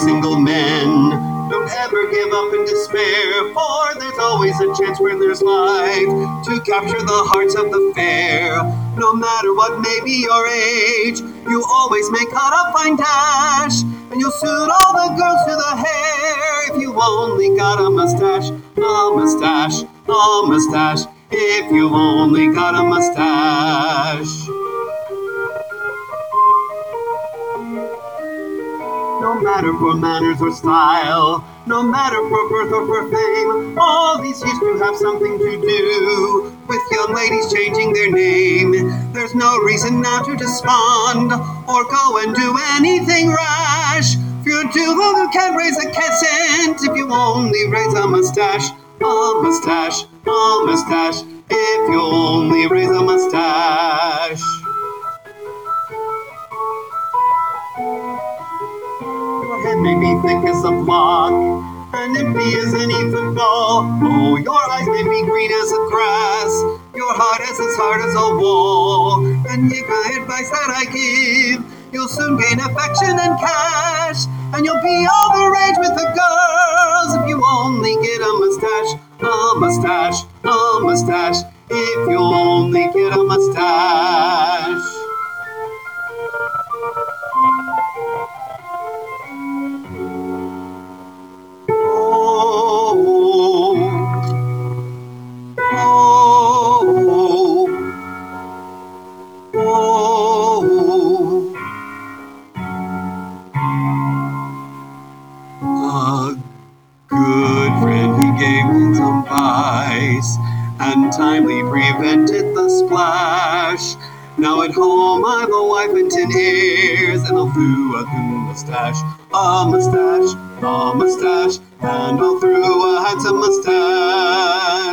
single men. Don't ever give up in despair, for there's always a chance when there's life to capture the hearts of the fair. No matter what may be your age, you always may cut a fine dash, and you'll suit all the girls to the hair if you only got a mustache, a mustache, a mustache, if you only got a mustache. No matter for manners or style, no matter for birth or for fame, all these used to have something to do with young ladies changing their name. There's no reason now to despond or go and do anything rash. Few who can't raise a cent if you only raise a mustache, a mustache, a mustache, if you only raise a mustache. Your head may be thick as a block and empty as any football. Oh, your eyes may be green as a grass, your heart is as hard as a wall. And give the advice that I give, you'll soon gain affection and cash, and you'll be all the rage with the girls if you only get a mustache, a mustache, a mustache, if you only get a mustache. A good friend, he gave me some advice and timely prevented the splash. Now at home I've a wife and 10 heirs, and I'll through a mustache, a mustache, a mustache, and I'll through a handsome mustache.